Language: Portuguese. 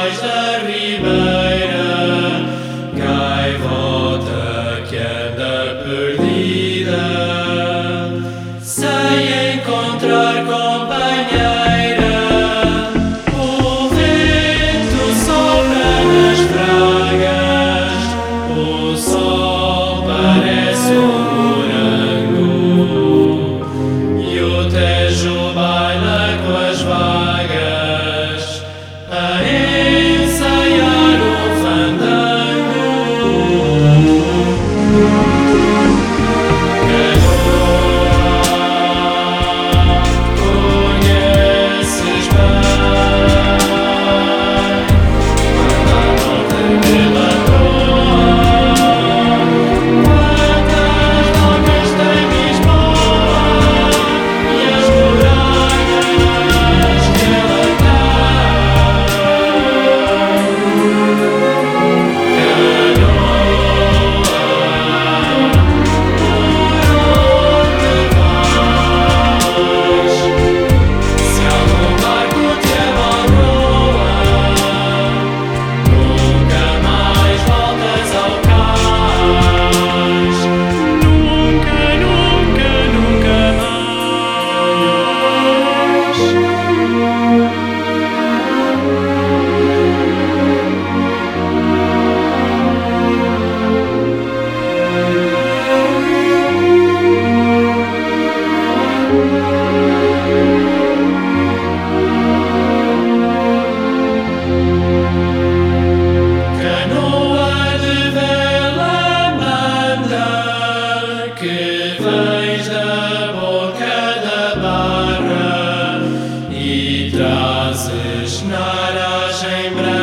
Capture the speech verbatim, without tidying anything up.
mais da ribeira, gaivota que anda perdida, sem encontrar companheira. O vento sopra nas pragas, o sol parece um morango, e o Tejo baila com as vagas, a ensaiar um fandango. Canoa, conheces bem, quando a morte pela proa, quantas locas tem Lisboa e as muralhas que ela tem. Canoa, por onde vais? Se algum barco te amalroa, nunca mais voltas ao cais. Nunca, nunca, nunca mais. Canoa de vela manda, que vens da boca da barra e trazes na aragem branca